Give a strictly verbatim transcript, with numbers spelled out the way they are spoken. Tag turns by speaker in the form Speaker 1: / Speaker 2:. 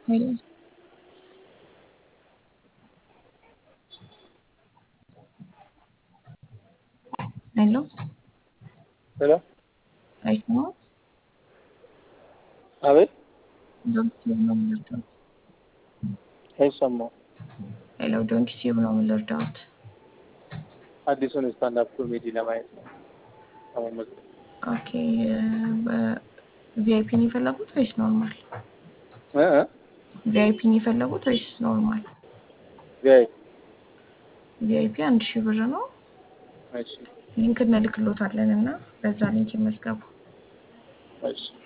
Speaker 1: Hello. Hello.
Speaker 2: Hello?
Speaker 1: Right now,
Speaker 2: አቤት
Speaker 1: don't you know Millerton?
Speaker 2: አይሰማም።
Speaker 1: Hello, don't you know Millerton?
Speaker 2: አዲሱን ስታንዳፕ ኮሜዲ ለማየት ነው ለመመዝገብ።
Speaker 1: Okay, ቪአይፒ ነው የፈለጉት ወይስ ኖርማል?
Speaker 2: እ እ
Speaker 1: ቪአይፒ ነው የፈለጉት ወይስ ኖርማል?
Speaker 2: ቪአይ
Speaker 1: ቪአይፒ አንድ ሺህ ብር ነው።
Speaker 2: እሺ
Speaker 1: ሊንክ እንልክሎታለን እና በዛ ሊንክ ይመዝገቡ።
Speaker 2: እሺ